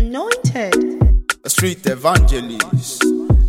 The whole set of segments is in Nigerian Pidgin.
Anointed. A street evangelist.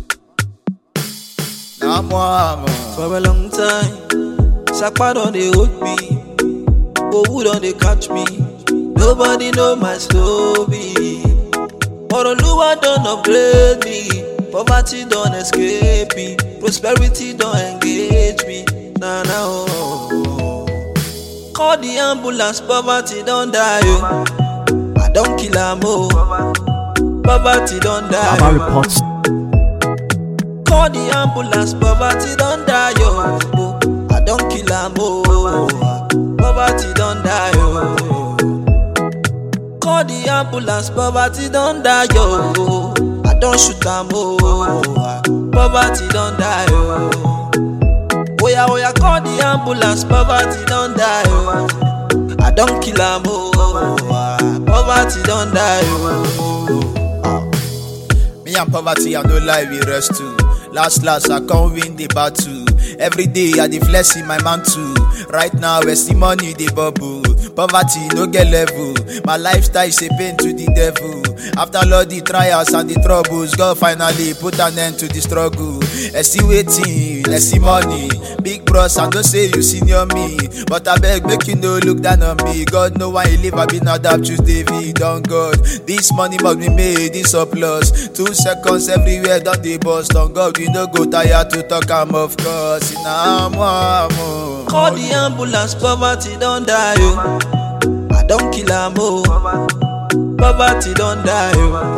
For a long time, Sakpa don dey hold me, Owu don dey catch me. Nobody know my story, but Oluwa don upgrade me. Poverty don escape me, prosperity don engage me. Nah, oh. Call the ambulance, poverty don die. Oh. I don kill am oh. Poverty don die. Reports. Call the ambulance, poverty don die. Oh. I don kill am oh. Poverty don die. Oh. Call the ambulance, poverty don die. Oh. I don shoot am oh. Poverty don die. Oh. Oya, call the ambulance, poverty don die. Oh. I don kill am oh. Poverty don die. Oh. Me and poverty, I no lie, we rest too. Last, I can't win the battle. Every day, I dey flex in my mantle. Right now, I see money, they bubble. Poverty, no get level. My lifestyle is a pain to the devil. After all the trials and the troubles, God finally put an end to the struggle. I see waiting, I see money. Big bros, I don't say you senior me. But I beg, make you no look down on me. God know why you live, I been adapt, choose David on God. This money must be made, this surplus. 2 seconds everywhere, don't they bust on God. We no go tired to talk, I'm of course. Call the ambulance, poverty don't die. Oh. I don't kill am oh. Poverty don't die. Oh.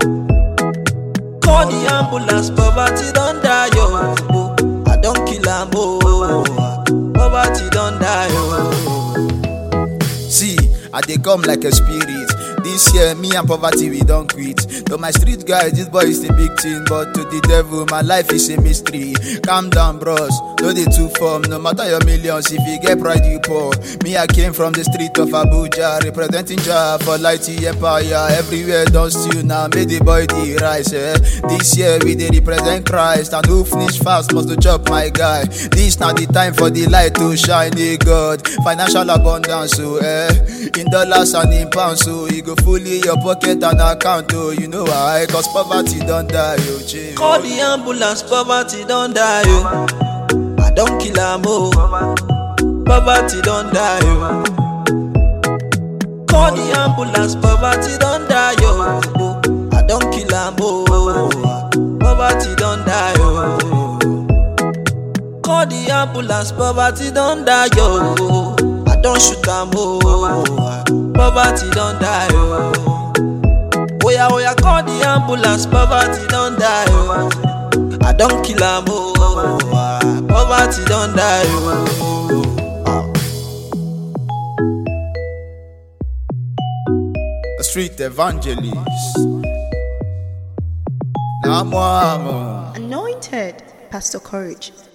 Call the ambulance, poverty don't die. Oh. I don't kill am oh. Poverty don't die. Oh. See, I dey come like a spirit. This year, me and poverty, we don't quit. To my street guys, this boy is a big thing. But to the devil, my life is a mystery. Calm down, bros. No dey too form. No matter your millions, if you get pride, you poor. Me, I came from the street of Abuja, representing Jah for Lighty Empire. Everywhere don't steal now, make the boy the rise. This year, we dey represent Christ. And who finish fast must to chop, my guy. This now the time for the light to shine, God. Financial abundance, so in dollars and in pounds, so you go fully your pocket and account, oh, you know why? Cause poverty don't die, oh, chill. Call the ambulance, poverty don't die, oh. I don't kill am oh. Poverty don't die, oh. Call the ambulance, poverty don't die, oh. I don't kill am oh. Poverty don't die, oh. Call the ambulance, poverty don't die, oh. I don't shoot am oh. Poverty don't die, oh. Oya, call the ambulance, poverty don't die, oh. I don't kill am oh. Poverty don't die, oh. A street evangelist. Anointed. Pastor Courage.